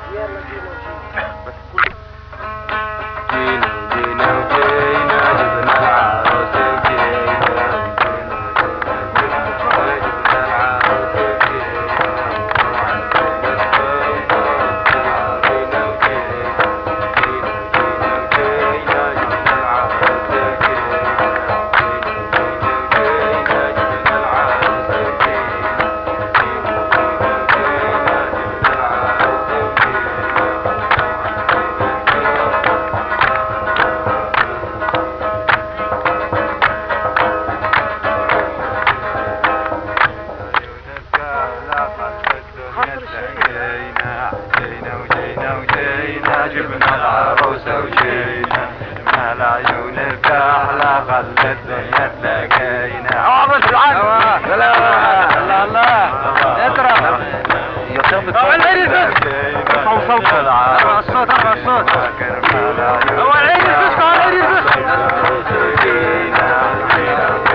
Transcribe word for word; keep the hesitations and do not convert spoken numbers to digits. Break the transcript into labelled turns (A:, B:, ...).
A: يلا جينا وجينا
B: بس كله جينا وجينا وجينا جبنا العروس وجينا جبنا العروس جبنا العروسة وجينا جبنا العيون الكحلة خلت الدنيا تلاقينا عوض العالم لا لا لا اقرا يا شيخ ارفعوا صوت ارفع الصوت ارفع الصوت هو العيد يزيد العيد يزيد